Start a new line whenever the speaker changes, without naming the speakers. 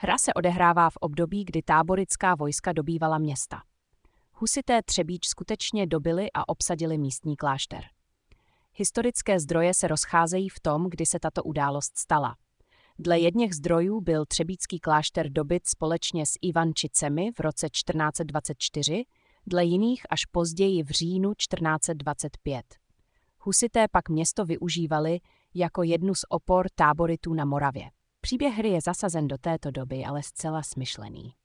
Hra se odehrává v období, kdy táborická vojska dobývala města. Husité Třebíč skutečně dobyli a obsadili místní klášter. Historické zdroje se rozcházejí v tom, kdy se tato událost stala. Dle jedněch zdrojů byl třebíčský klášter dobyt společně s Ivančicemi v roce 1424, dle jiných až později v říjnu 1425. Husité pak město využívali jako jednu z opor táboritů na Moravě. Příběh hry je zasazen do této doby, ale zcela smyšlený.